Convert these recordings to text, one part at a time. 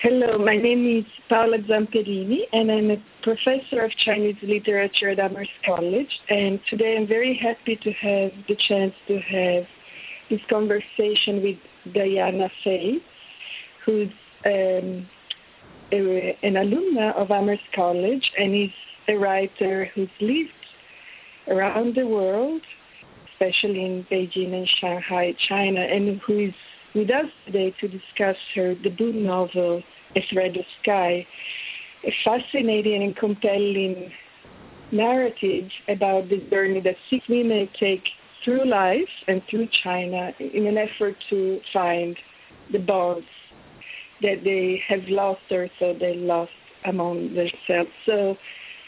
Hello, my name is Paola Zamperini, and I'm a professor of Chinese literature at Amherst College. And today I'm very happy to have the chance to have this conversation with Diana Fay, who's an alumna of Amherst College and is a writer who's lived around the world, especially in Beijing and Shanghai, China, and who is with us today to discuss her debut novel, A Thread of Sky, a fascinating and compelling narrative about the journey that 6 women take through life and through China in an effort to find the bonds that they have lost or so they lost among themselves. So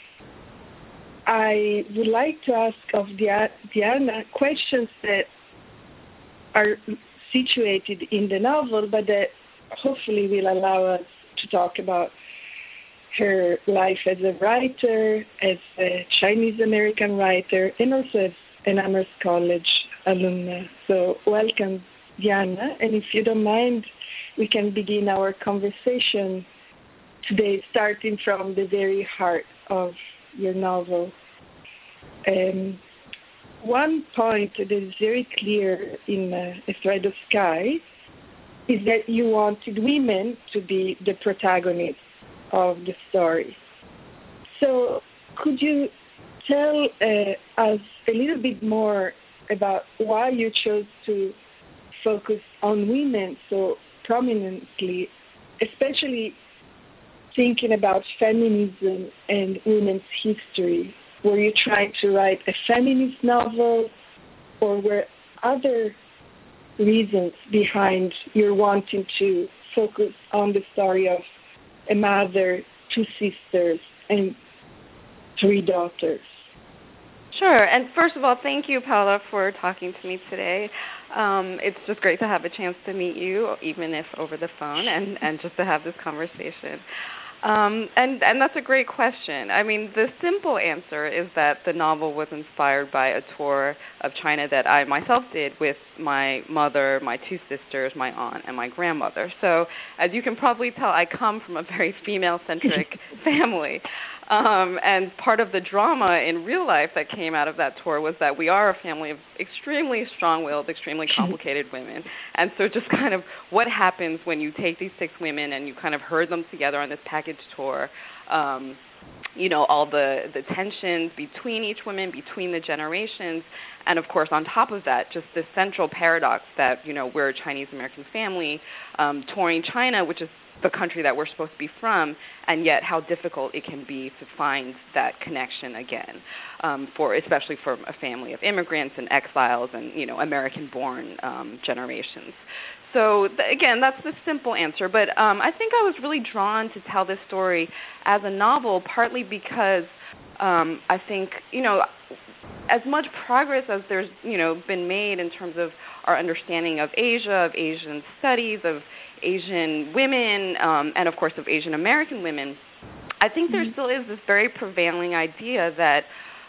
I would like to ask of Diana questions that are situated in the novel, but that hopefully will allow us to talk about her life as a writer, as a Chinese-American writer, and also as an Amherst College alumna. So welcome, Diana. And if you don't mind, we can begin our conversation today, starting from the very heart of your novel. One point that is very clear in A Thread of Sky is that you wanted women to be the protagonists of the story. So could you tell us a little bit more about why you chose to focus on women so prominently, especially thinking about feminism and women's history? Were you trying to write a feminist novel, or were other reasons behind your wanting to focus on the story of a mother, 2 sisters, and 3 daughters? Sure. And first of all, thank you, Paula, for talking to me today. It's just great to have a chance to meet you, even if over the phone, and just to have this conversation. And that's a great question. I mean, the simple answer is that the novel was inspired by a tour of China that I myself did with my mother, my 2 sisters, my aunt, and my grandmother. So as you can probably tell, I come from a very female-centric family. And part of the drama in real life that came out of that tour was that we are a family of extremely strong-willed, extremely complicated women. And so just kind of what happens when you take these 6 women and you kind of herd them together on this package tour, all the tensions between each woman, between the generations, and of course on top of that, just this central paradox that, we're a Chinese-American family touring China, which is the country that we're supposed to be from, and yet how difficult it can be to find that connection again, especially for a family of immigrants and exiles and, American-born generations. So, again, that's the simple answer, but I think I was really drawn to tell this story as a novel, partly because I think, as much progress as there's, been made in terms of our understanding of Asia, of Asian studies, of Asian women, and of course of Asian American women, I think there still is this very prevailing idea that,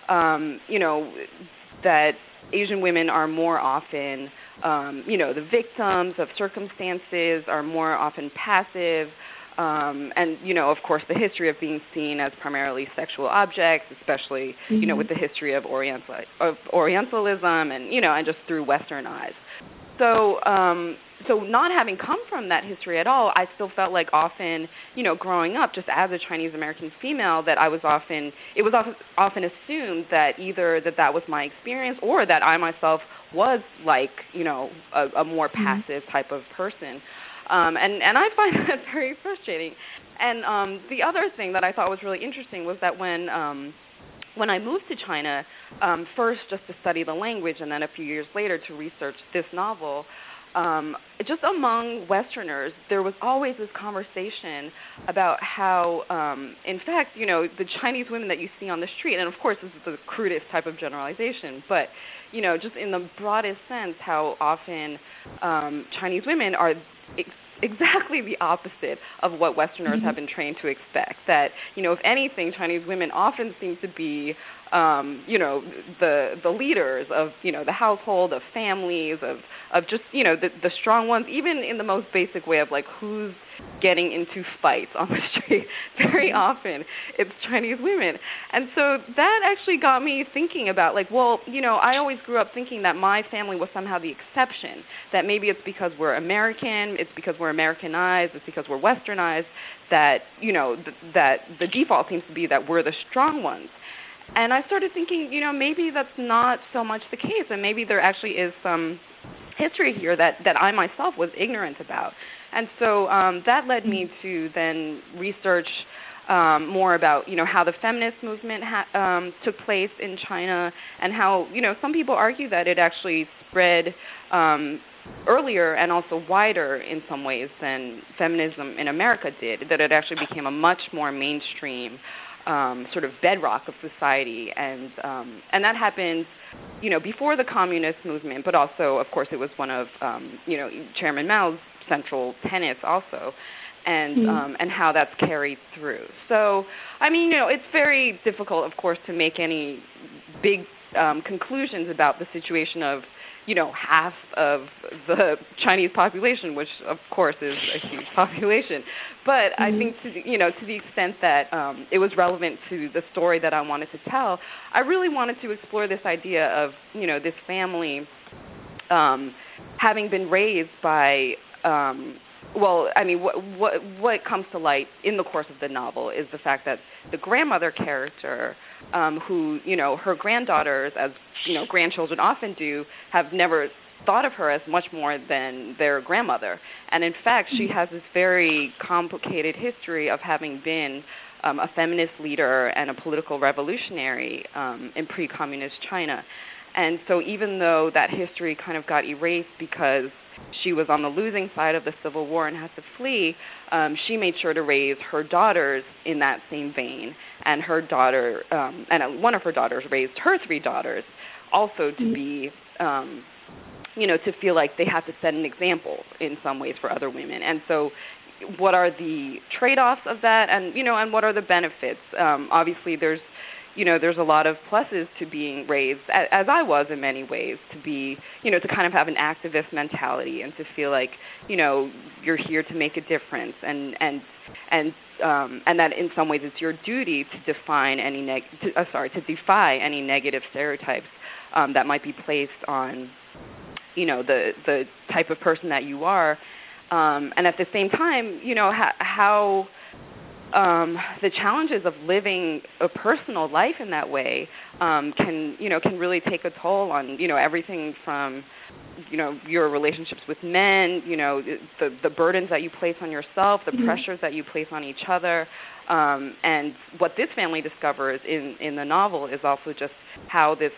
that Asian women are more often, the victims of circumstances, are more often passive, and, of course, the history of being seen as primarily sexual objects, especially, with the history of Orientalism and, and just through Western eyes. So, so not having come from that history at all, I still felt like often, growing up, just as a Chinese-American female, that it was often assumed that either that was my experience or that I myself was like, a more passive type of person. And I find that very frustrating. And the other thing that I thought was really interesting was that when I moved to China, first just to study the language and then a few years later to research this novel, just among Westerners, there was always this conversation about how, in fact, the Chinese women that you see on the street, and of course this is the crudest type of generalization, but, just in the broadest sense, how often Chinese women are exactly the opposite of what Westerners have been trained to expect. That, if anything, Chinese women often seem to be the leaders of, the household, of families, of just, the strong ones, even in the most basic way of like who's getting into fights on the street. Very often it's Chinese women. And so that actually got me thinking about like, well, I always grew up thinking that my family was somehow the exception, that maybe it's because we're American, it's because we're Americanized, it's because we're Westernized, that, that the default seems to be that we're the strong ones. And I started thinking, maybe that's not so much the case, and maybe there actually is some history here that I myself was ignorant about. And so that led me to then research more about, how the feminist movement took place in China, and how, some people argue that it actually spread earlier and also wider in some ways than feminism in America did, that it actually became a much more mainstream sort of bedrock of society, and that happened, before the communist movement, but also, of course, it was one of, Chairman Mao's central tenets also, and how that's carried through. So, I mean, it's very difficult, of course, to make any big conclusions about the situation of, half of the Chinese population, which of course is a huge population. But I think to the extent that it was relevant to the story that I wanted to tell, I really wanted to explore this idea of, this family having been raised by, what comes to light in the course of the novel is the fact that the grandmother character, who, her granddaughters, as, grandchildren often do, have never thought of her as much more than their grandmother. And in fact, she has this very complicated history of having been a feminist leader and a political revolutionary in pre-communist China. And so even though that history kind of got erased because she was on the losing side of the Civil War and had to flee, she made sure to raise her daughters in that same vein. And her daughter, and one of her daughters raised her three daughters also to be, to feel like they had to set an example in some ways for other women. And so what are the trade-offs of that, and, and what are the benefits? Obviously, there's a lot of pluses to being raised, as I was in many ways, to be, to kind of have an activist mentality and to feel like, you're here to make a difference, and that in some ways it's your duty to defy any negative stereotypes that might be placed on, the type of person that you are, and at the same time, how the challenges of living a personal life in that way can really take a toll on, everything from, your relationships with men, the burdens that you place on yourself, the pressures that you place on each other. And what this family discovers in the novel is also just how this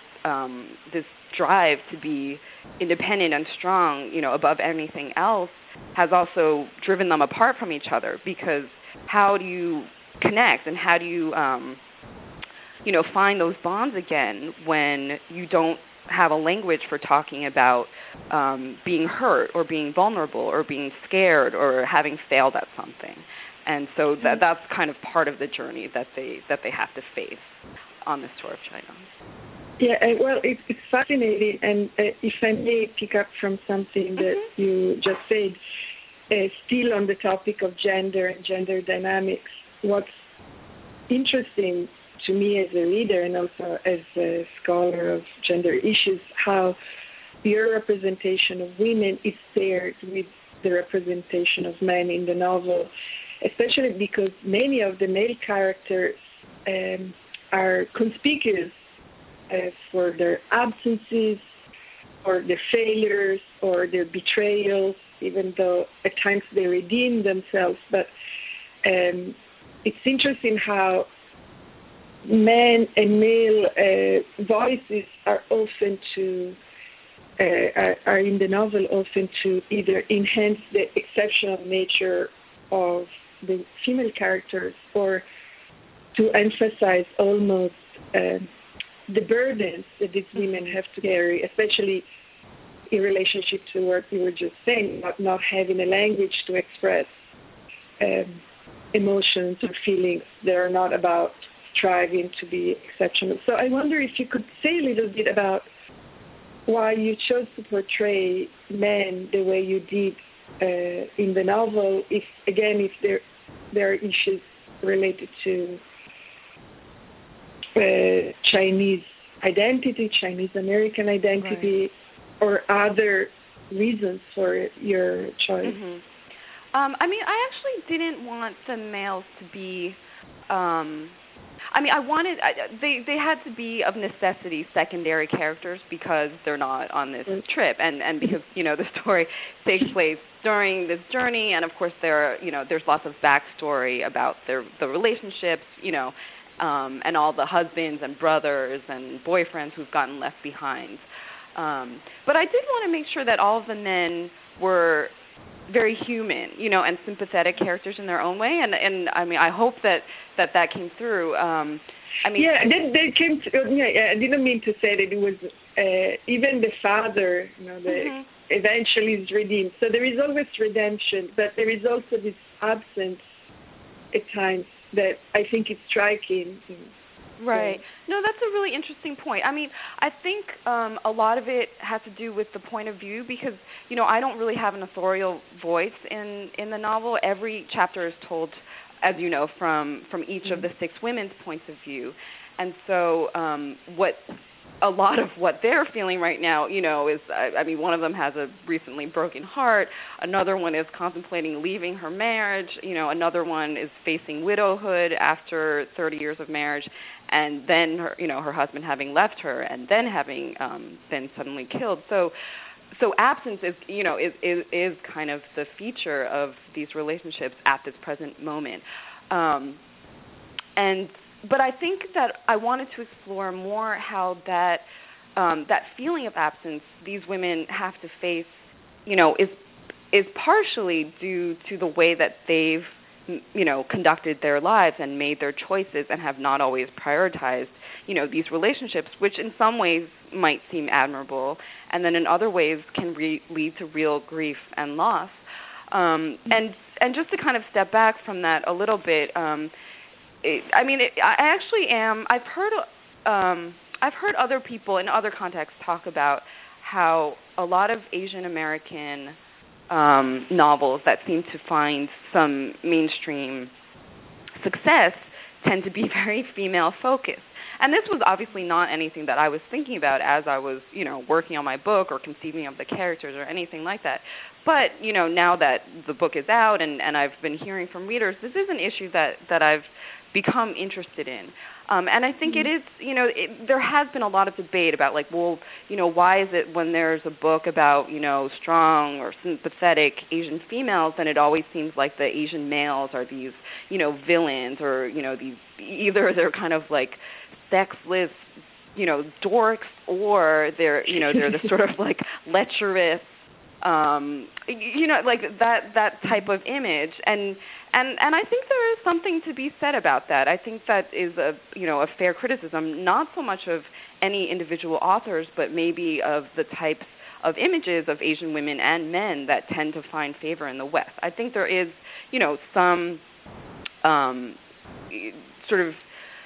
drive to be independent and strong, above anything else, has also driven them apart from each other, because how do you connect and how do you, find those bonds again when you don't have a language for talking about being hurt or being vulnerable or being scared or having failed at something? And so that's kind of part of the journey that they have to face on this tour of China. Yeah, well, it's fascinating, and if I may pick up from something that you just said, still on the topic of gender and gender dynamics, what's interesting to me as a reader and also as a scholar of gender issues, how your representation of women is paired with the representation of men in the novel, especially because many of the male characters are conspicuous for their absences or their failures or their betrayals, even though at times they redeem themselves. But it's interesting how men and male voices are often are in the novel often to either enhance the exceptional nature of the female characters or to emphasize almost the burdens that these women have to carry, especially in relationship to what you were just saying about not having a language to express emotions or feelings that are not about striving to be exceptional. So I wonder if you could say a little bit about why you chose to portray men the way you did in the novel, if there are issues related to Chinese identity, Chinese American identity, right, or other reasons for your choice. Mm-hmm. I mean, I actually didn't want the males to be. They had to be of necessity secondary characters because they're not on this trip, and because the story takes place during this journey, and of course there's lots of backstory about the relationships, and all the husbands and brothers and boyfriends who've gotten left behind. But I did want to make sure that all of the men were very human, and sympathetic characters in their own way, and I mean, I hope that came through. That came through. Yeah, I didn't mean to say that it was even the father, mm-hmm. eventually is redeemed. So there is always redemption, but there is also this absence at times that I think is striking. Right. No, that's a really interesting point. I mean, I think a lot of it has to do with the point of view because, I don't really have an authorial voice in the novel. Every chapter is told, as you know, from each mm-hmm. of the 6 women's points of view. And so a lot of what they're feeling right now, is, I mean, one of them has a recently broken heart. Another one is contemplating leaving her marriage. Another one is facing widowhood after 30 years of marriage. And then her husband having left her, and then having been suddenly killed. So absence is is kind of the feature of these relationships at this present moment. But I think that I wanted to explore more how that feeling of absence these women have to face, is partially due to the way that they've conducted their lives and made their choices and have not always prioritized, these relationships, which in some ways might seem admirable, and then in other ways can lead to real grief and loss. And just to kind of step back from that a little bit, I've heard other people in other contexts talk about how a lot of Asian American novels that seem to find some mainstream success tend to be very female focused. And this was obviously not anything that I was thinking about as I was, working on my book or conceiving of the characters or anything like that. But, now that the book is out and I've been hearing from readers, this is an issue that I've become interested in. And I think it is, there has been a lot of debate about why is it when there's a book about, strong or sympathetic Asian females, then it always seems like the Asian males are these, villains or, these, either they're kind of like sexless, dorks, or they're the sort of lecherous, that type of image, and I think there is something to be said about that. I think that is a fair criticism, not so much of any individual authors, but maybe of the types of images of Asian women and men that tend to find favor in the West. I think there is, some sort of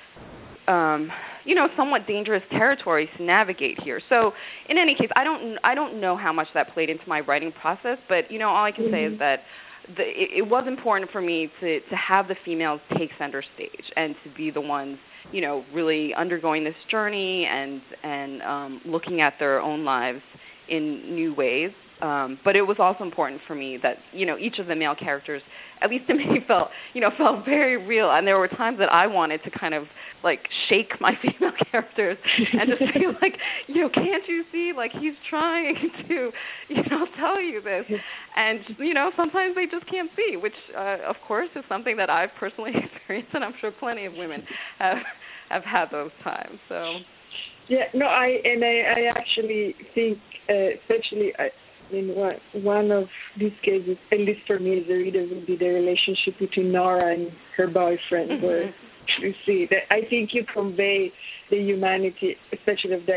somewhat dangerous territory to navigate here. So, in any case, I don't know how much that played into my writing process, but all I can say is that it was important for me to have the females take center stage and to be the ones, really undergoing this journey and looking at their own lives in new ways. But it was also important for me that, each of the male characters, at least to me, felt very real. And there were times that I wanted to kind of shake my female characters and just be like, can't you see, he's trying to, tell you this. And, sometimes they just can't see, which, of course, is something that I've personally experienced, and I'm sure plenty of women have had those times. So. Yeah, no, I actually think, especially in one of these cases, at least for me as a reader, would be the relationship between Nora and her boyfriend, mm-hmm. where you see that I think you convey the humanity, especially of that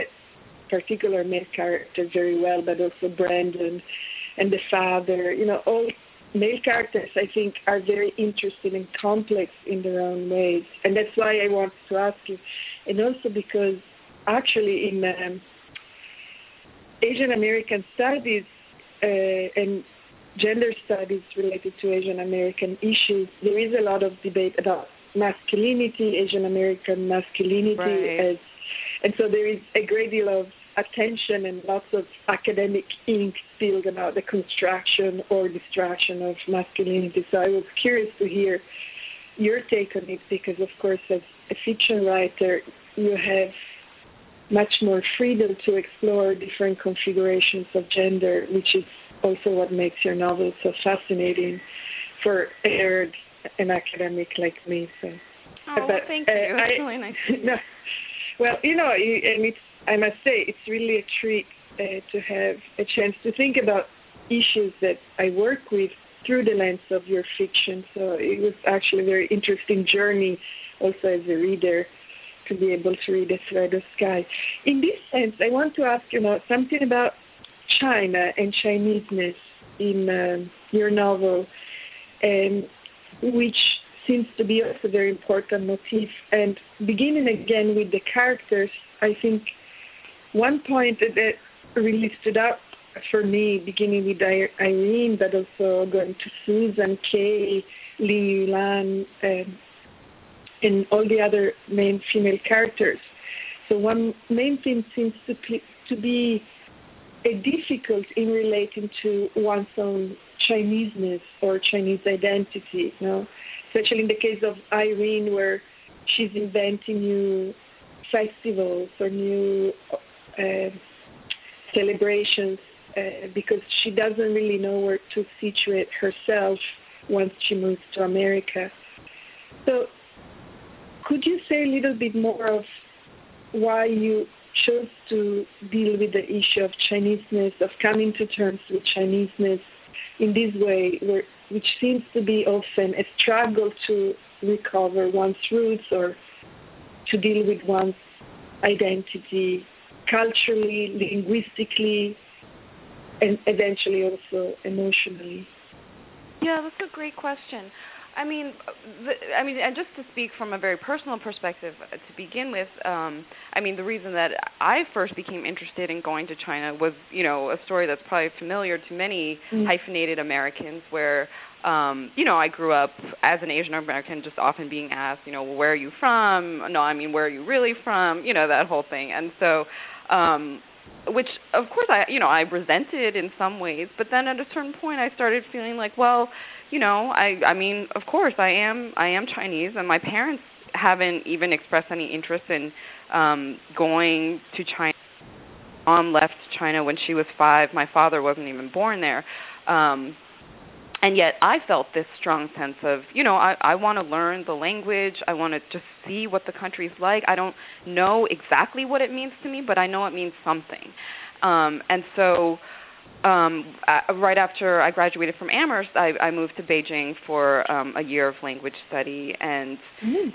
particular male character, very well, but also Brandon and the father. male characters, I think, are very interesting and complex in their own ways. And that's why I wanted to ask you. And also because actually in Asian American studies and gender studies related to Asian American issues, there is a lot of debate about masculinity, Asian American masculinity, Right. and so there is a great deal of attention and lots of academic ink spilled about the construction or distraction of masculinity. So I was curious to hear your take on it because, of course, as a fiction writer, you have much more freedom to explore different configurations of gender, which is also what makes your novel so fascinating for a nerd, an academic like me. So, Well, thank you. It's really nice to hear. Well, and I must say, it's really a treat to have a chance to think about issues that I work with through the lens of your fiction. So it was actually a very interesting journey also as a reader to be able to read A Thread of Sky. In this sense, I want to ask something about China and Chineseness in your novel, which seems to be also a very important motif. And beginning again with the characters, I think one point that really stood out for me, beginning with Irene, but also going to Susan, Kay, Li Yulan, and all the other main female characters. So one main thing seems to be a difficult in relating to one's own Chineseness or Chinese identity, especially in the case of Irene, where she's inventing new festivals or new celebrations because she doesn't really know where to situate herself once she moves to America. So could you say a little bit more of why you chose to deal with the issue of Chineseness, of coming to terms with Chineseness in this way, which seems to be often a struggle to recover one's roots or to deal with one's identity culturally, linguistically, and eventually also emotionally? Yeah, that's a great question. And just to speak from a very personal perspective to begin with, the reason that I first became interested in going to China was, a story that's probably familiar to many hyphenated Americans where, I grew up as an Asian American just often being asked, where are you from? No, where are you really from? That whole thing. And so, which of course I resented in some ways, but then at a certain point I started feeling like, well, of course I am Chinese, and my parents haven't even expressed any interest in going to China. Mom left China when she was 5. My father wasn't even born there. And yet I felt this strong sense of, I want to learn the language. I want to just see what the country's like. I don't know exactly what it means to me, but I know it means something. And so right after I graduated from Amherst, I moved to Beijing for a year of language study, and it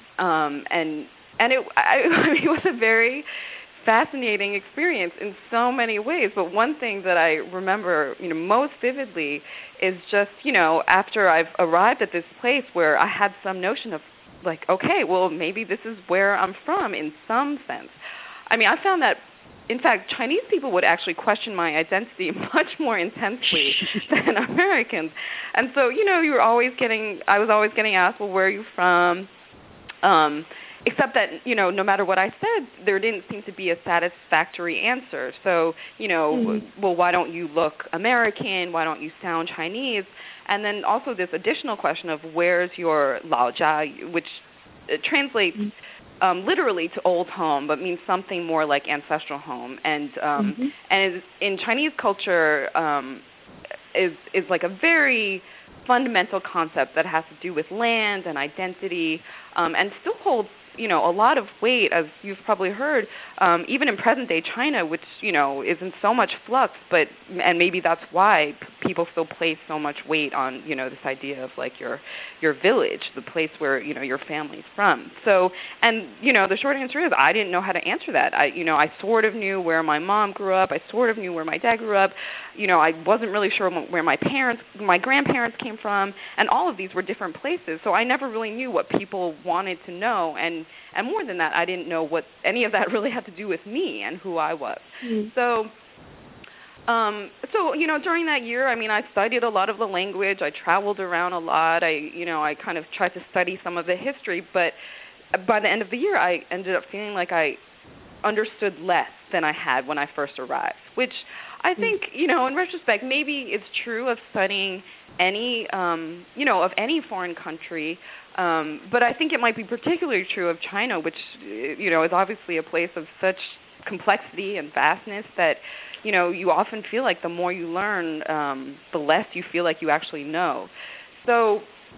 was a very fascinating experience in so many ways. But one thing that I remember, most vividly is just, after I've arrived at this place where I had some notion of like, okay, well, maybe this is where I'm from in some sense. I found that, in fact, Chinese people would actually question my identity much more intensely than Americans. And so, I was always getting asked, well, where are you from? Except that, no matter what I said, there didn't seem to be a satisfactory answer. So, well, why don't you look American? Why don't you sound Chinese? And then also this additional question of where's your Laojia, which translates literally to old home, but means something more like ancestral home. And in Chinese culture is like a very fundamental concept that has to do with land and identity, and still holds a lot of weight, as you've probably heard, even in present-day China, which, is in so much flux, and maybe that's why people still place so much weight on, this idea of, like, your village, the place where, your family's from. So, and, the short answer is I didn't know how to answer that. I sort of knew where my mom grew up. I sort of knew where my dad grew up. I wasn't really sure where my grandparents came from, and all of these were different places. So I never really knew what people wanted to know, and more than that, I didn't know what any of that really had to do with me and who I was. So during that year, I studied a lot of the language. I traveled around a lot. I kind of tried to study some of the history, but by the end of the year, I ended up feeling like I understood less than I had when I first arrived, which I think, in retrospect, maybe it's true of studying any, of any foreign country, but I think it might be particularly true of China, which, is obviously a place of such complexity and vastness that, you often feel like the more you learn, the less you feel like you actually know. So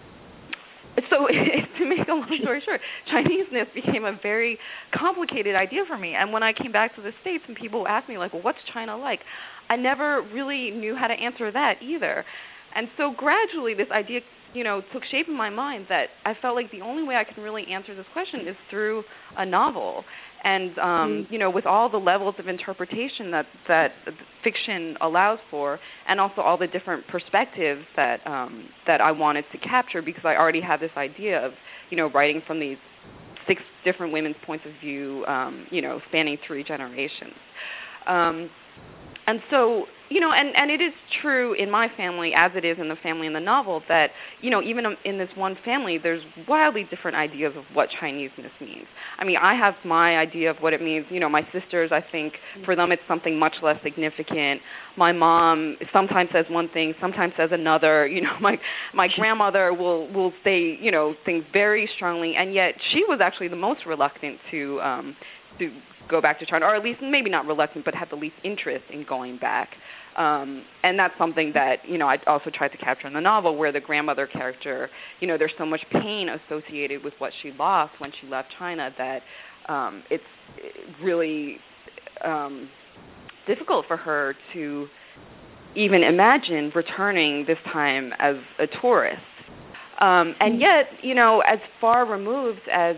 to make a long story short, Chineseness became a very complicated idea for me. And when I came back to the States and people asked me, like, well, what's China like? I never really knew how to answer that either. And so gradually this idea, took shape in my mind that I felt like the only way I can really answer this question is through a novel. And, with all the levels of interpretation that fiction allows for, and also all the different perspectives that I wanted to capture, because I already had this idea of, writing from these 6 different women's points of view, spanning 3 generations. And so, and it is true in my family, as it is in the family in the novel, that, even in this one family, there's wildly different ideas of what Chineseness means. I have my idea of what it means. My sisters, I think, for them it's something much less significant. My mom sometimes says one thing, sometimes says another. My grandmother will say, things very strongly, and yet she was actually the most reluctant to go back to China, or at least maybe not reluctant, but had the least interest in going back. And that's something that, I also tried to capture in the novel, where the grandmother character, there's so much pain associated with what she lost when she left China that it's really difficult for her to even imagine returning this time as a tourist. And yet, as far removed as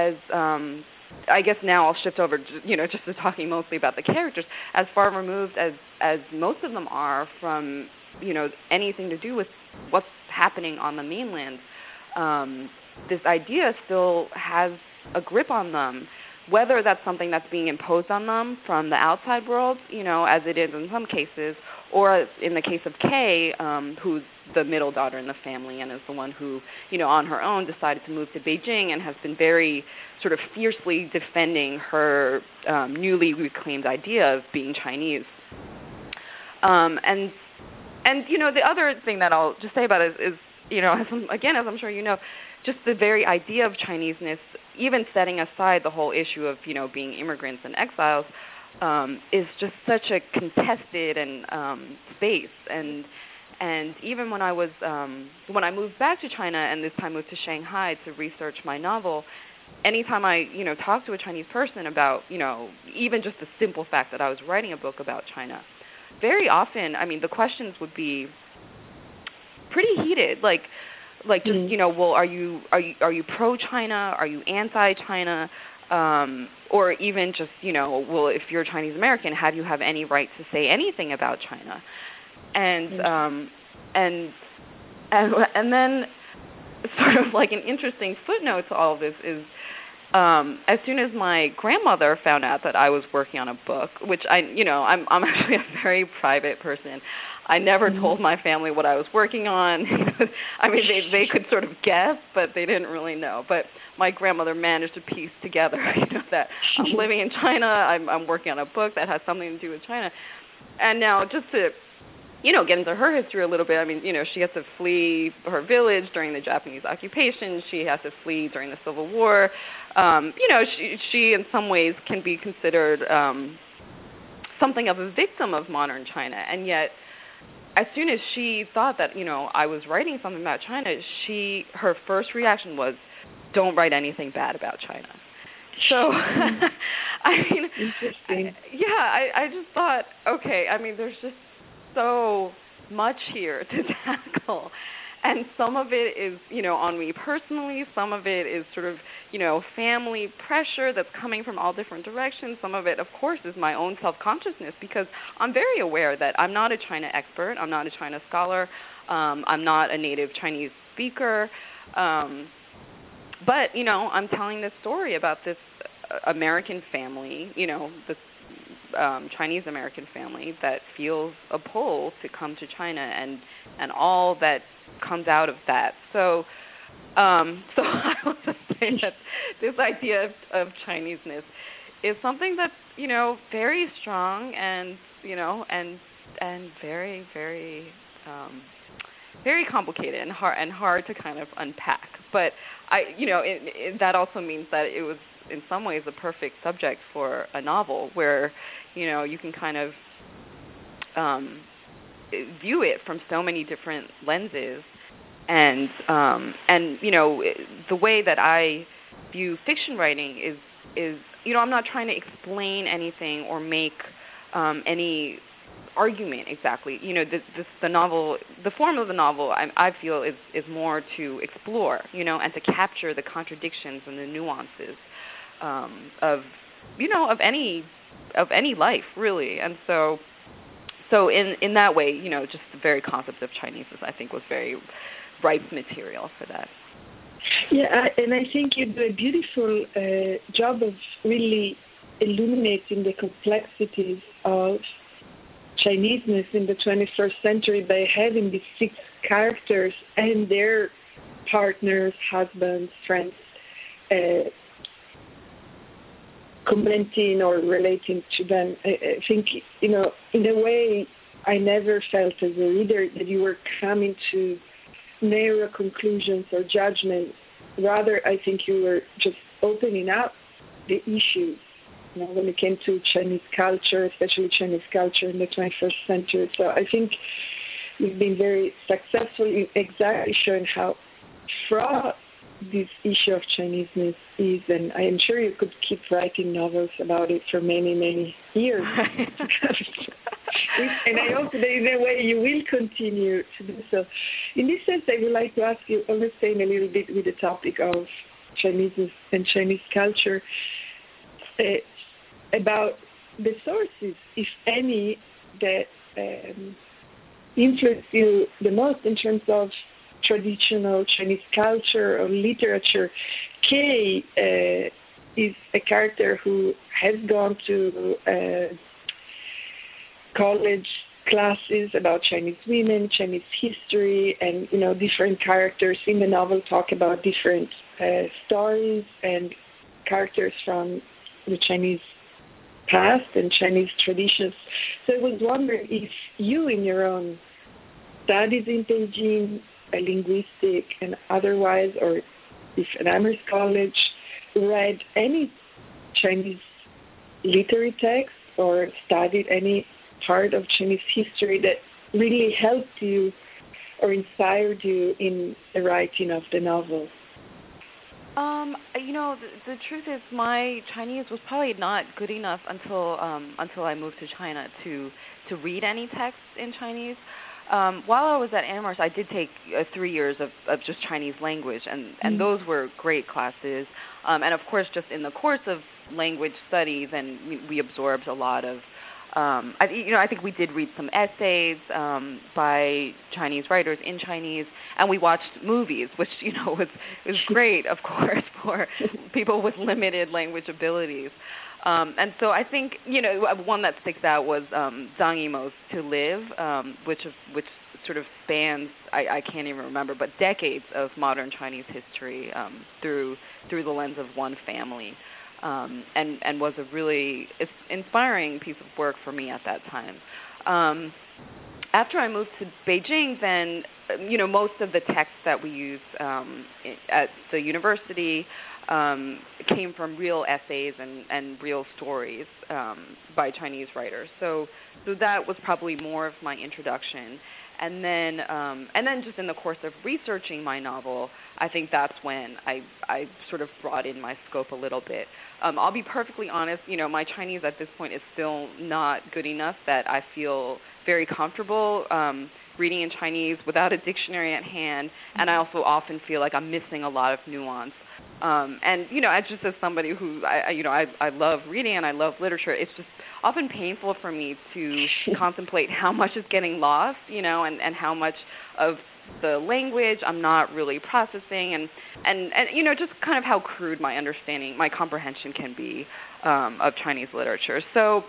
I guess now I'll shift over, just to talking mostly about the characters, as far removed as most of them are from, anything to do with what's happening on the mainland, this idea still has a grip on them, whether that's something that's being imposed on them from the outside world, as it is in some cases, or in the case of Kay, who's the middle daughter in the family and is the one who, on her own decided to move to Beijing and has been very sort of fiercely defending her newly reclaimed idea of being Chinese. And the other thing that I'll just say about it is, as I'm sure you know, just the very idea of Chineseness, even setting aside the whole issue of, being immigrants and exiles, is just such a contested and space. And even when I was when I moved back to China and this time moved to Shanghai to research my novel, anytime I talked to a Chinese person about even just the simple fact that I was writing a book about China, very often the questions would be pretty heated, like just well, are you pro China? Are you anti China? Or even just well, if you're Chinese American, have you have any right to say anything about China? And then sort of like an interesting footnote to all of this is as soon as my grandmother found out that I was working on a book, which I'm actually a very private person. I never told my family what I was working on. They could sort of guess, but they didn't really know. But my grandmother managed to piece together, that I'm living in China, I'm working on a book that has something to do with China. And now just to get into her history a little bit, she has to flee her village during the Japanese occupation. She has to flee during the Civil War. She in some ways can be considered something of a victim of modern China. And yet, as soon as she thought that, I was writing something about China, her first reaction was, don't write anything bad about China. So, I mean, interesting. I just thought, okay, I mean, there's just so much here to tackle. And some of it is, on me personally. Some of it is sort of, family pressure that's coming from all different directions. Some of it, of course, is my own self-consciousness, because I'm very aware that I'm not a China expert. I'm not a China scholar. I'm not a native Chinese speaker. But, I'm telling this story about this American family, this Chinese-American family that feels a pull to come to China and all that comes out of that. So I will just say that this idea of Chineseness is something that's, very strong and, and very, very very complicated and hard to kind of unpack. But that also means that it was in some ways a perfect subject for a novel, where you can kind of view it from so many different lenses, and the way that I view fiction writing is I'm not trying to explain anything or make any argument exactly. The novel, the form of the novel, I feel is more to explore, and to capture the contradictions and the nuances of any life, really. And so in that way, just the very concept of Chineseness, I think, was very ripe material for that. Yeah, and I think you do a beautiful job of really illuminating the complexities of Chineseness in the 21st century by having these 6 characters and their partners, husbands, friends, commenting or relating to them. I think, in a way, I never felt as a reader that you were coming to narrow conclusions or judgments. Rather, I think you were just opening up the issues, when it came to Chinese culture, especially Chinese culture in the 21st century. So I think you've been very successful in exactly showing how fraught this issue of Chineseness is, and I am sure you could keep writing novels about it for many, many years. And I hope that in a way you will continue to do so. In this sense, I would like to ask you, almost staying a little bit with the topic of Chineseness and Chinese culture, about the sources, if any, that influence you the most in terms of traditional Chinese culture or literature. Kay is a character who has gone to college classes about Chinese women, Chinese history, and different characters in the novel talk about different stories and characters from the Chinese past and Chinese traditions. So I was wondering if you, in your own studies in Beijing, linguistic and otherwise, or if at Amherst College, read any Chinese literary text or studied any part of Chinese history that really helped you or inspired you in the writing of the novel. The truth is, my Chinese was probably not good enough until I moved to China to read any texts in Chinese. While I was at Amherst, I did take 3 years of just Chinese language, and those were great classes. And of course, just in the course of language studies, and we absorbed a lot of. I think we did read some essays by Chinese writers in Chinese, and we watched movies, which was great, of course, for people with limited language abilities. And so I think one that sticks out was Zhang Yimou's To Live, which sort of spans I can't even remember, but decades of modern Chinese history through the lens of one family. And was a really inspiring piece of work for me at that time. After I moved to Beijing, then, most of the texts that we use at the university came from real essays and real stories by Chinese writers. So that was probably more of my introduction. And then just in the course of researching my novel, I think that's when I sort of brought in my scope a little bit. I'll be perfectly honest, my Chinese at this point is still not good enough that I feel very comfortable reading in Chinese without a dictionary at hand, and I also often feel like I'm missing a lot of nuance. And just as somebody who I love reading and I love literature, it's just often painful for me to contemplate how much is getting lost, and how much of the language I'm not really processing, and just kind of how crude my comprehension can be of Chinese literature. So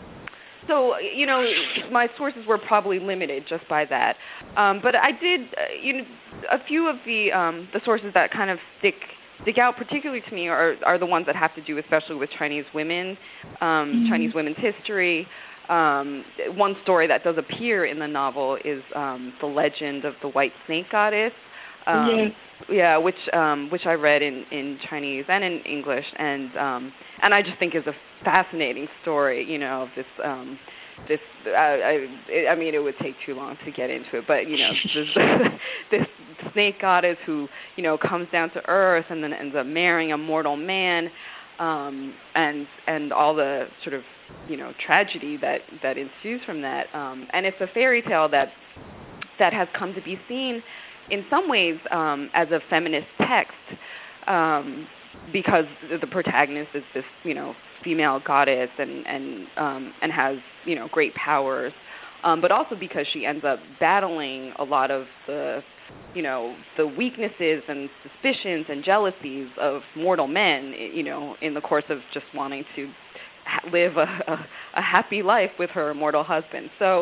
my sources were probably limited just by that. But I did, a few of the sources that kind of stick out particularly to me are the ones that have to do especially with Chinese women, Chinese women's history. One story that does appear in the novel is the legend of the White Snake Goddess. Yes. Yeah, which I read in Chinese and in English, and I just think is a fascinating story, of this. I mean, it would take too long to get into it, but this snake goddess who comes down to earth and then ends up marrying a mortal man, and all the sort of tragedy that ensues from that. And it's a fairy tale that has come to be seen in some ways as a feminist text, because the protagonist is this female goddess and has great powers, but also because she ends up battling a lot of the weaknesses and suspicions and jealousies of mortal men, in the course of just wanting to live a happy life with her mortal husband. So,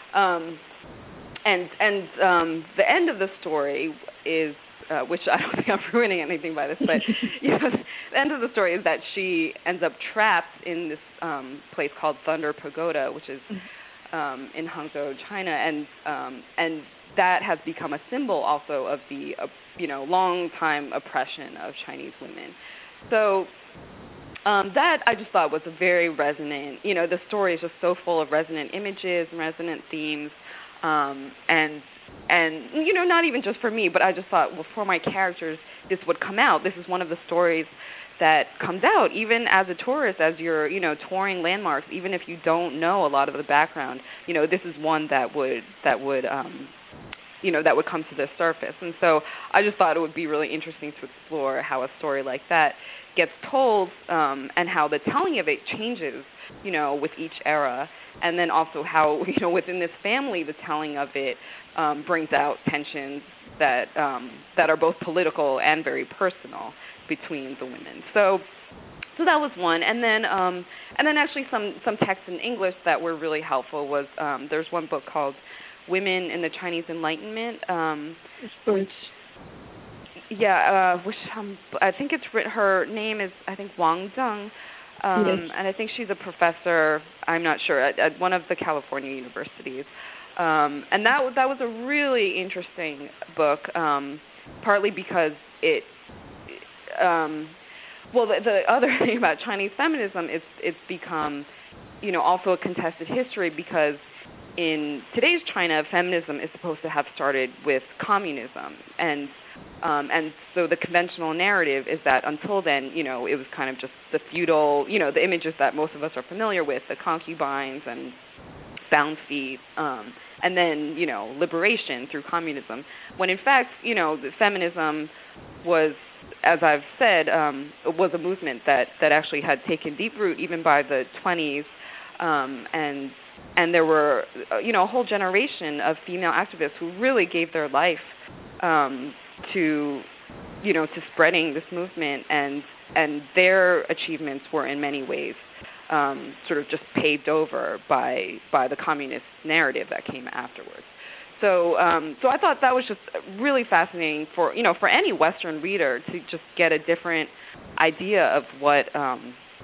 and the end of the story is, which I don't think I'm ruining anything by this, but the end of the story is that she ends up trapped in this place called Thunder Pagoda, which is in Hangzhou, China, and that has become a symbol also of the long time oppression of Chinese women. So that I just thought was a very resonant. The story is just so full of resonant images and resonant themes, and not even just for me, but I just thought, well, for my characters, this would come out. This is one of the stories that comes out, even as a tourist, as you're, touring landmarks, even if you don't know a lot of the background. This is one that would come to the surface. And so I just thought it would be really interesting to explore how a story like that gets told, and how the telling of it changes, with each era, and then also how, within this family, the telling of it brings out tensions that are both political and very personal between the women. So that was one, and then actually some texts in English that were really helpful was there's one book called Women in the Chinese Enlightenment. Which I think it's written. Her name is, I think, Wang Zheng, yes. And I think she's a professor. I'm not sure at one of the California universities. And that was a really interesting book, partly because it. The other thing about Chinese feminism is it's become, also a contested history, because in today's China, feminism is supposed to have started with communism, and so the conventional narrative is that until then, it was kind of just the feudal, the images that most of us are familiar with, the concubines and bound feet, and then, liberation through communism, when in fact, the feminism was, as I've said, was a movement that actually had taken deep root even by the 20s, and there were, a whole generation of female activists who really gave their life to spreading this movement, and their achievements were in many ways sort of just paved over by the communist narrative that came afterwards. So I thought that was just really fascinating for any Western reader to just get a different idea of what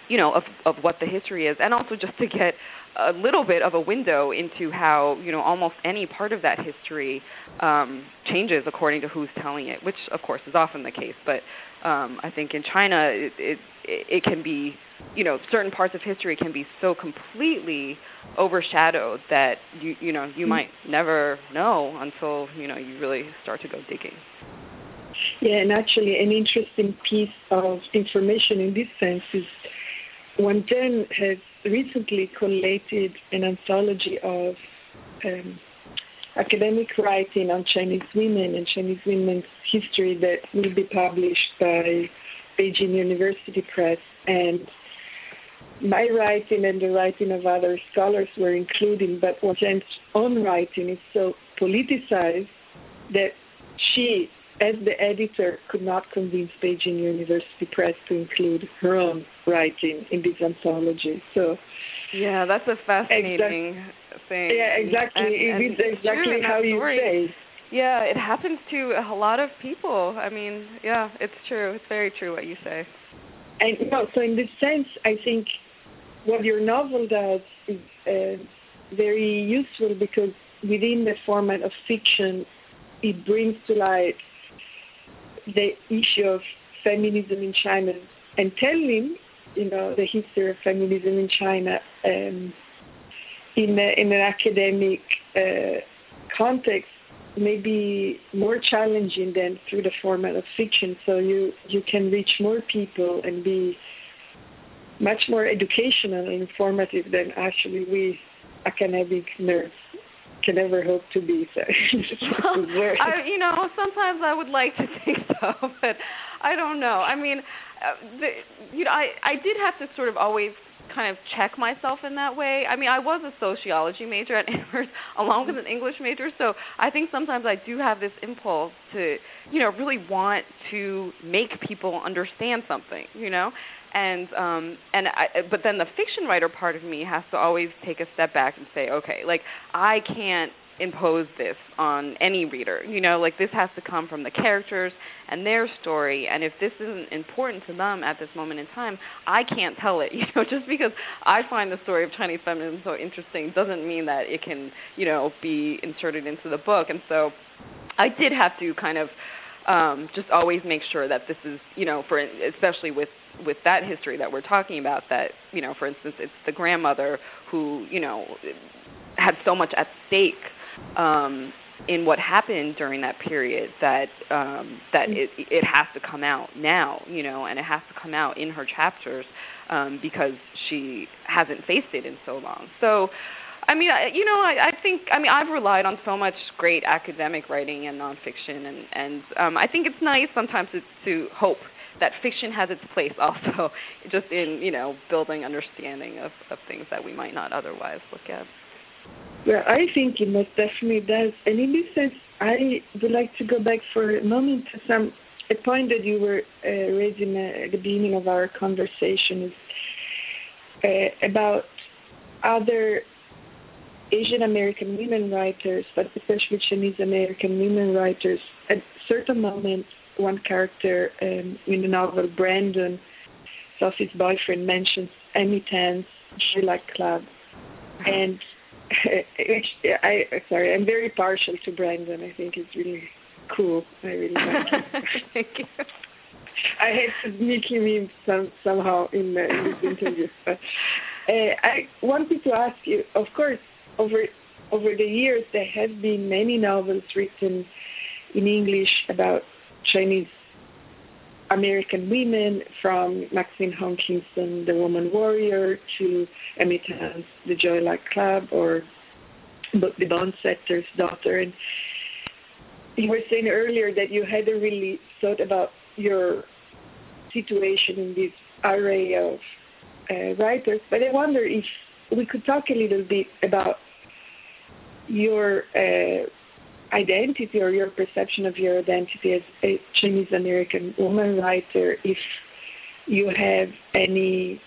of what the history is, and also just to get a little bit of a window into how, almost any part of that history changes according to who's telling it, which of course is often the case. But I think in China, it can be, certain parts of history can be so completely overshadowed that you might never know until you really start to go digging. Yeah, and actually an interesting piece of information in this sense is Wan Zhen has recently collated an anthology of academic writing on Chinese women and Chinese women's history that will be published by Beijing University Press. And my writing and the writing of other scholars were included, but Wan Zhen's own writing is so politicized that she, as the editor, could not convince Beijing University Press to include her own writing in this anthology. So, yeah, that's a fascinating thing. Yeah, exactly. And it is exactly how you say. Yeah, it happens to a lot of people. I mean, yeah, it's true. It's very true what you say. And so in this sense, I think what your novel does is very useful because within the format of fiction, it brings to light the issue of feminism in China and telling, the history of feminism in China in an academic context may be more challenging than through the format of fiction. So you can reach more people and be much more educational and informative than actually we academic nerds can ever hope to be. So, sometimes I would like to think so, but I don't know. I mean, I did have to sort of always kind of check myself in that way. I mean, I was a sociology major at Amherst along with an English major, so I think sometimes I do have this impulse to, really want to make people understand something, but then the fiction writer part of me has to always take a step back and say, okay, I can't impose this on any reader, this has to come from the characters and their story, and if this isn't important to them at this moment in time, I can't tell it, just because I find the story of Chinese feminism so interesting doesn't mean that it can, be inserted into the book. And so I did have to kind of just always make sure that this is, especially with that history that we're talking about, that, for instance, it's the grandmother who, had so much at stake in what happened during that period that it has to come out now, and it has to come out in her chapters because she hasn't faced it in so long. So, I mean, I think I've relied on so much great academic writing and nonfiction, and I think it's nice sometimes to hope that fiction has its place also, just in, building understanding of things that we might not otherwise look at. Well, I think it most definitely does. And in this sense, I would like to go back for a moment to a point that you were raising at the beginning of our conversation is about other Asian American women writers, but especially Chinese American women writers. At a certain moment, one character in the novel, Brandon, Sophie's boyfriend, mentions Amy Tan's Joy-Luck Club. And I'm very partial to Brandon. I think it's really cool. I really like it. Thank you. I had to sneak him in somehow in this interview. But, I wanted to ask you, of course, over the years, there have been many novels written in English about Chinese American women, from Maxine Hong Kingston, The Woman Warrior, to Amy Tan's The Joy-Luck Club, or The Bone Setter's Daughter. And you were saying earlier that you hadn't really thought about your situation in this array of writers, but I wonder if we could talk a little bit about your identity or your perception of your identity as a Chinese American woman writer, if you have any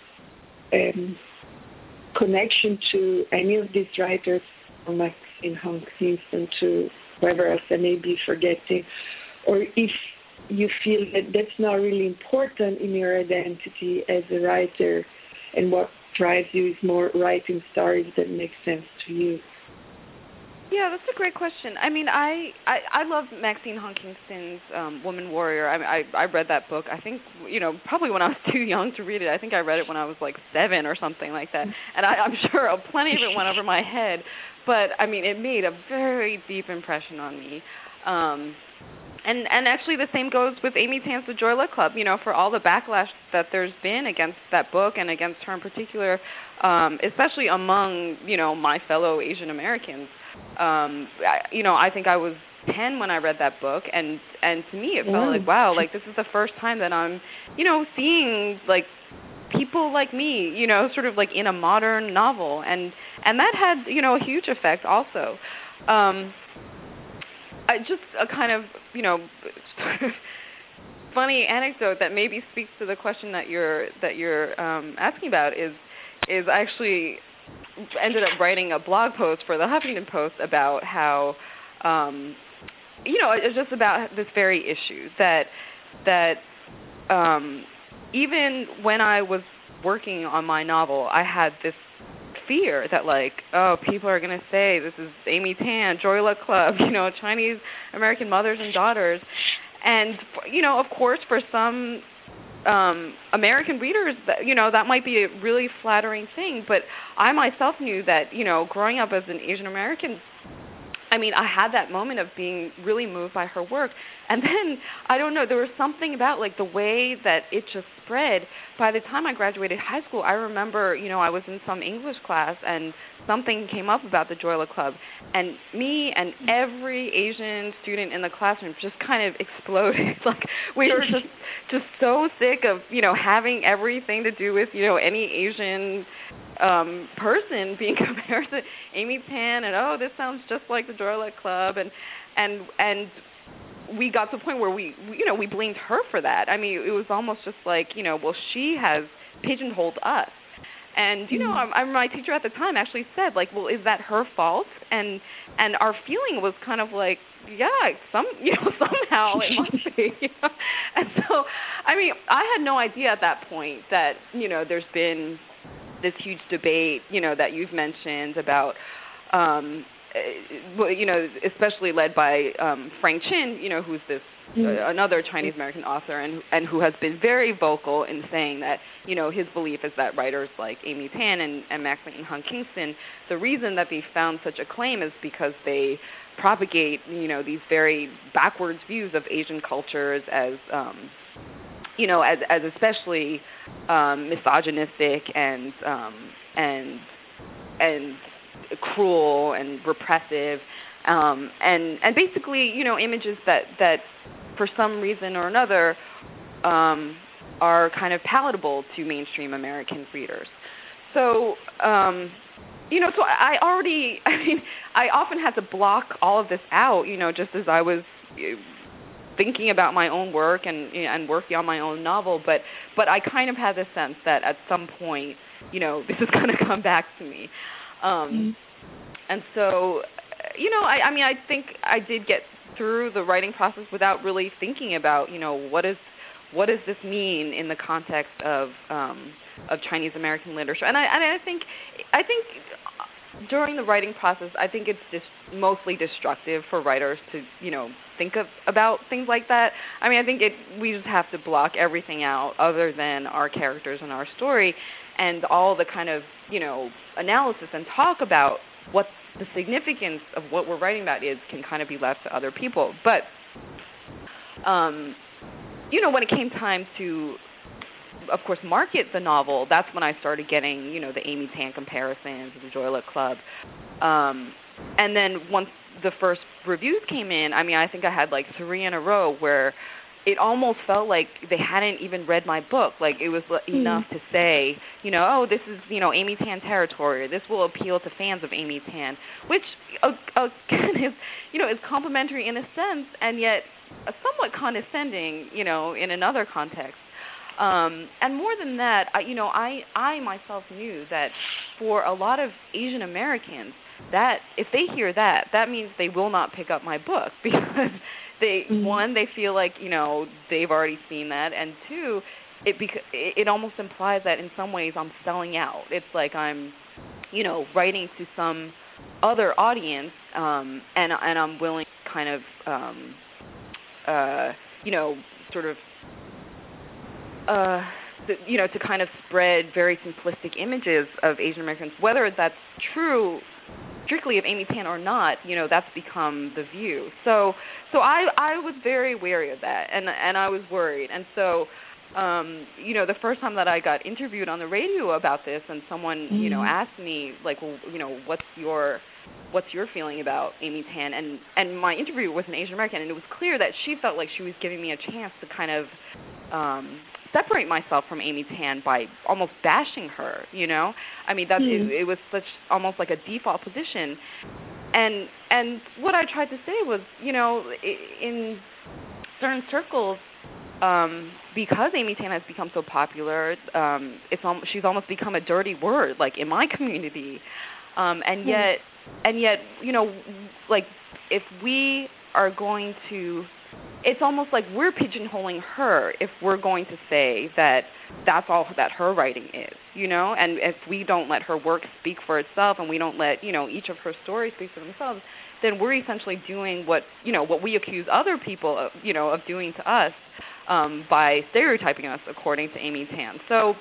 connection to any of these writers, from Maxine Hong Kingston to whoever else I may be forgetting, or if you feel that that's not really important in your identity as a writer and what drives you is more writing stories that make sense to you? Yeah, that's a great question. I mean, I love Maxine Hunkinson's Woman Warrior. I read that book. I think, probably when I was too young to read it. I think I read it when I was like 7 or something like that. And I'm sure plenty of it went over my head. But, I mean, it made a very deep impression on me. And actually the same goes with Amy Tan's The Joy Luck Club, for all the backlash that there's been against that book and against her in particular, especially among, my fellow Asian Americans. I think I was 10 when I read that book, and to me it felt like, wow, like this is the first time that I'm, seeing like people like me, sort of like in a modern novel, and that had, a huge effect also. Just a kind of, funny anecdote that maybe speaks to the question that you're asking about is I actually ended up writing a blog post for the Huffington Post about how, it's just about this very issue that even when I was working on my novel, I had this fear that, like, oh, people are going to say this is Amy Tan, Joy Luck Club, Chinese American mothers and daughters. And, of course, for some American readers, that might be a really flattering thing. But I myself knew that, growing up as an Asian American, I mean, I had that moment of being really moved by her work. And then, I don't know, there was something about, like, the way that it just spread. By the time I graduated high school, I remember, I was in some English class, and something came up about the Joy Luck Club. And me and every Asian student in the classroom just kind of exploded. Like, we were just so sick of, having everything to do with, any Asian person being compared to Amy Tan, and oh, this sounds just like the Joy Luck Club, and we got to the point where we blamed her for that. I mean, it was almost just like, well, she has pigeonholed us. And my teacher at the time actually said, like, well, is that her fault? And our feeling was kind of like, yeah, somehow it must be. And so, I mean, I had no idea at that point that there's been this huge debate, that you've mentioned about, especially led by Frank Chin, who's this another Chinese American author, and who has been very vocal in saying that, his belief is that writers like Amy Tan and Maxine Hunkinson, the reason that they found such acclaim is because they propagate, these very backwards views of Asian cultures as as especially misogynistic and cruel and repressive, and basically, images that for some reason or another are kind of palatable to mainstream American readers. So, so I often had to block all of this out, just as I was thinking about my own work and working on my own novel, but I kind of had the sense that at some point, this is going to come back to me. And so, I think I did get through the writing process without really thinking about, what does this mean in the context of Chinese American literature. And I think during the writing process, I think it's just mostly destructive for writers to, think about things like that. I mean, I think we just have to block everything out other than our characters and our story, and all the kind of, analysis and talk about what the significance of what we're writing about is can kind of be left to other people. But, when it came time to, of course, market the novel, that's when I started getting, the Amy Tan comparisons, the Joy Luck Club. And then once the first reviews came in, I think I had like 3 in a row where it almost felt like they hadn't even read my book. Like, it was enough to say, oh, this is, Amy Tan territory, or this will appeal to fans of Amy Tan, which, again, is complimentary in a sense, and yet somewhat condescending, in another context. And more than that, I myself knew that for a lot of Asian Americans, that if they hear that, that means they will not pick up my book, because one, they feel like, they've already seen that, and two, it almost implies that in some ways I'm selling out. It's like I'm, writing to some other audience, and I'm willing to kind of, sort of, to kind of spread very simplistic images of Asian Americans, whether that's true strictly of Amy Tan or not, that's become the view. So I was very wary of that, and I was worried. And so, the first time that I got interviewed on the radio about this, and someone, asked me, like, well, what's your feeling about Amy Tan? And my interviewer was an Asian American, and it was clear that she felt like she was giving me a chance to kind of separate myself from Amy Tan by almost bashing her, I mean, it was such almost like a default position. And what I tried to say was, in certain circles, because Amy Tan has become so popular, she's almost become a dirty word, like in my community, and yet, like if we are going to, it's almost like we're pigeonholing her if we're going to say that that's all that her writing is, and if we don't let her work speak for itself, and we don't let, each of her stories speak for themselves, then we're essentially doing what we accuse other people of, of doing to us, by stereotyping us according to Amy Tan. So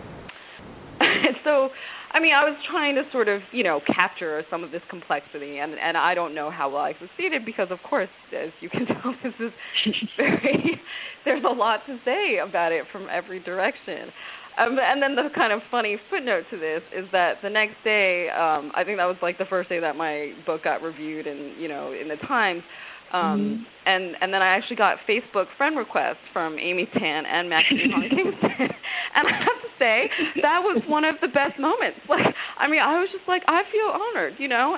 I mean, I was trying to sort of, capture some of this complexity, and I don't know how well I succeeded because, of course, as you can tell, this is there's a lot to say about it from every direction. And then the kind of funny footnote to this is that the next day, I think that was like the first day that my book got reviewed in the Times, and then I actually got Facebook friend requests from Amy Tan and Maxine Hong Kingston, and I have to say that was one of the best moments. Like, I mean, I was just like, I feel honored,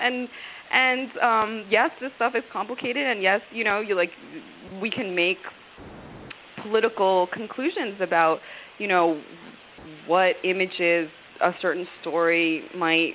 and yes, this stuff is complicated, and yes, we can make political conclusions about, what images a certain story might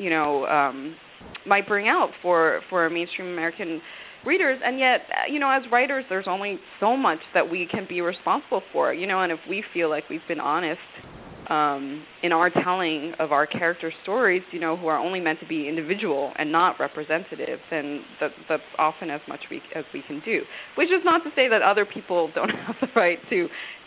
bring out for mainstream American readers, and yet, as writers, there's only so much that we can be responsible for, and if we feel like we've been honest in our telling of our character stories, who are only meant to be individual and not representative, then that's often as much as we can do. Which is not to say that other people don't have the right to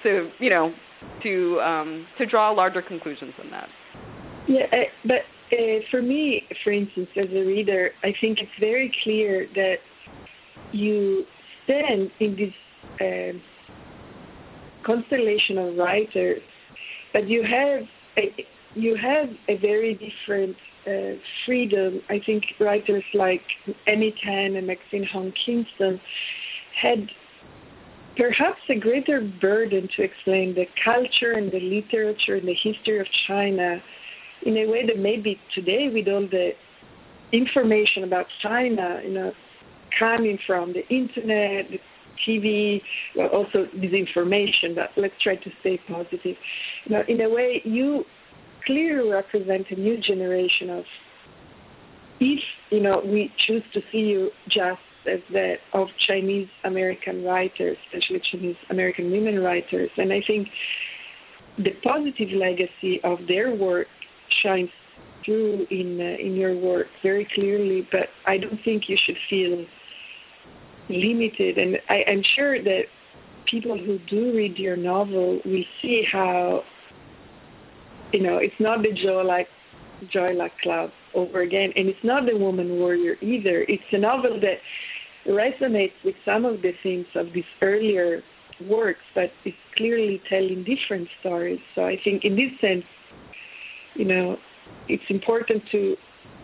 draw larger conclusions than that. Yeah, but for me, for instance, as a reader, I think it's very clear that you stand in this constellation of writers, but you have a very different freedom. I think writers like Amy Tan and Maxine Hong Kingston had perhaps a greater burden to explain the culture and the literature and the history of China in a way that maybe today, with all the information about China, coming from the internet, the TV, well, also disinformation, but let's try to stay positive. In a way, you clearly represent a new generation of, if, we choose to see you just as that of Chinese American writers, especially Chinese American women writers. And I think the positive legacy of their work shines through in your work very clearly, but I don't think you should feel limited. And I'm sure that people who do read your novel will see how, it's not the Joy Luck Club over again, and it's not the Woman Warrior either. It's a novel that resonates with some of the themes of these earlier works, but it's clearly telling different stories. So I think in this sense, it's important to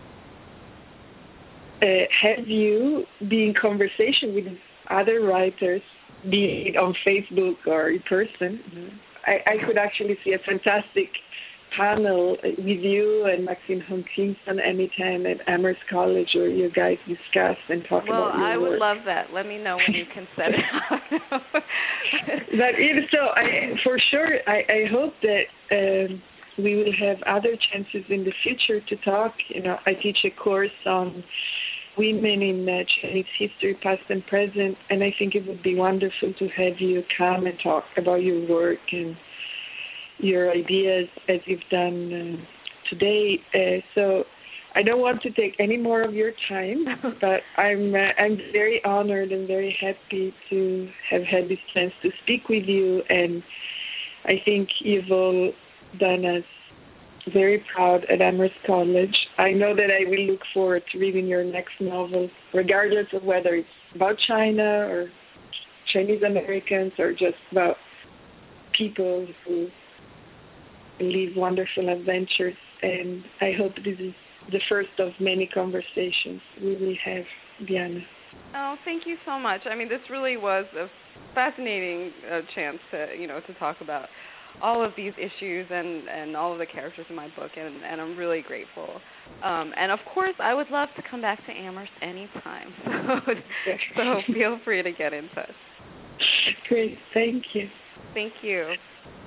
have you be in conversation with other writers, be it on Facebook or in person. I could actually see a fantastic panel with you and Maxine Hong Kingston, Amy Tan at Amherst College, where you guys discuss and talk about your work. Well, I would love that. Let me know when you can set it up. But for sure, I hope that we will have other chances in the future to talk. I teach a course on women in Chinese history, past and present, and I think it would be wonderful to have you come and talk about your work and your ideas as you've done today. So I don't want to take any more of your time, but I'm very honored and very happy to have had this chance to speak with you, and I think you've all done us very proud at Amherst College. I know that I will look forward to reading your next novel, regardless of whether it's about China or Chinese Americans or just about people who live wonderful adventures. And I hope this is the first of many conversations we will have, Diana. Oh, thank you so much. I mean, this really was a fascinating chance to, to talk about all of these issues and all of the characters in my book, and I'm really grateful. And of course, I would love to come back to Amherst anytime. So feel free to get in touch. Great, thank you. Thank you.